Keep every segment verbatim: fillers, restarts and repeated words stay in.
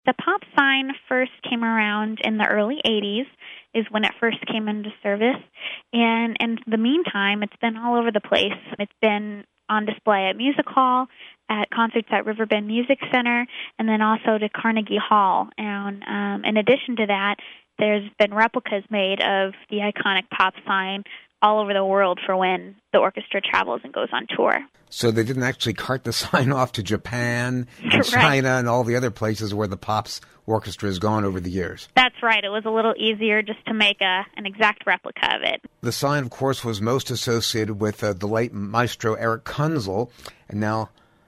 The pop sign first came around in the early eighties, is when it first came into service. And in the meantime, it's been all over the place. It's been on display at Music Hall, at concerts at Riverbend Music Center, and then also to Carnegie Hall. And um, in addition to that, there's been replicas made of the iconic pop sign all over the world for when the orchestra travels and goes on tour. So they didn't actually cart the sign off to Japan and Right. China and all the other places where the Pops orchestra has gone over the years. That's right. It was a little easier just to make a an exact replica of it. The sign, of course, was most associated with uh, the late maestro Eric Kunzel, and now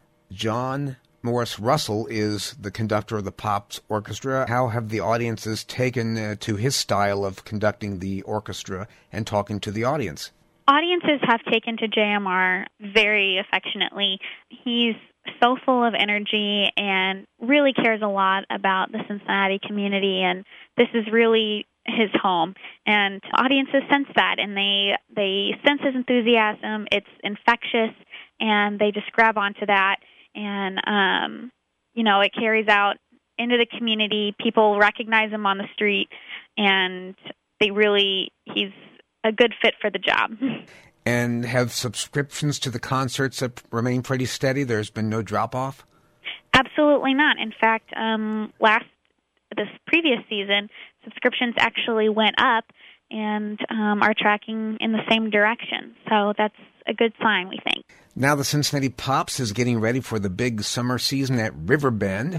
John Morris Russell is the conductor of the Pops Orchestra. How have the audiences taken uh, to his style of conducting the orchestra and talking to the audience? Audiences have taken to J M R very affectionately. He's so full of energy and really cares a lot about the Cincinnati community, and this is really his home. And audiences sense that, and they they sense his enthusiasm. It's infectious, and they just grab onto that. And, um, you know, it carries out into the community. People recognize him on the street, and they really, he's a good fit for the job. And have subscriptions to the concerts that remain pretty steady? There's been no drop-off? Absolutely not. In fact, um, last, this previous season, subscriptions actually went up and um, are tracking in the same direction. So that's a good sign, we think. Now the Cincinnati Pops is getting ready for the big summer season at Riverbend.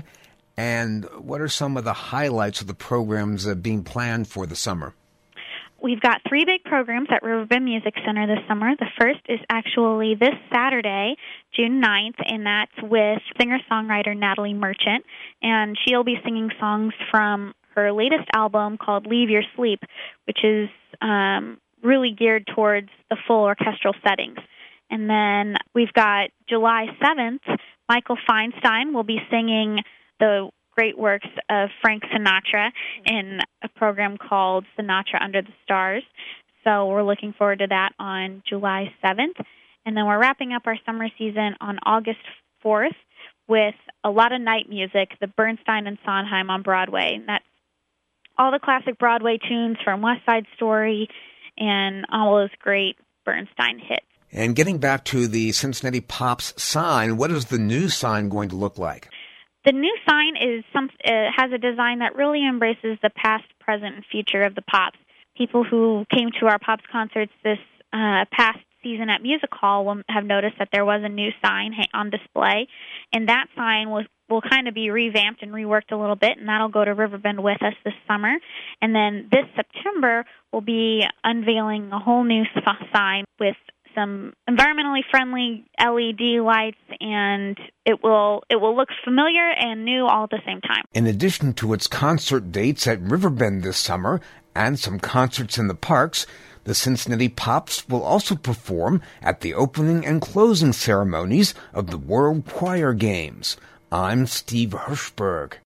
And what are some of the highlights of the programs uh, being planned for the summer? We've got three big programs at Riverbend Music Center this summer. The first is actually this Saturday, June ninth, and that's with singer-songwriter Natalie Merchant. And she'll be singing songs from her latest album called Leave Your Sleep, which is um, really geared towards the full orchestral settings. And then we've got July seventh, Michael Feinstein will be singing the great works of Frank Sinatra in a program called Sinatra Under the Stars. So we're looking forward to that on July seventh. And then we're wrapping up our summer season on August fourth with a lot of night music, the Bernstein and Sondheim on Broadway. And that's all the classic Broadway tunes from West Side Story and all those great Bernstein hits. And getting back to the Cincinnati Pops sign, what is the new sign going to look like? The new sign is some uh, has a design that really embraces the past, present, and future of the Pops. People who came to our Pops concerts this uh, past season at Music Hall will have noticed that there was a new sign on display, and that sign was will kind of be revamped and reworked a little bit, and that'll go to Riverbend with us this summer. And then this September, we'll be unveiling a whole new sign with some environmentally friendly L E D lights, and it will it will look familiar and new all at the same time. In addition to its concert dates at Riverbend this summer and some concerts in the parks, the Cincinnati Pops will also perform at the opening and closing ceremonies of the World Choir Games. I'm Steve Hirschberg.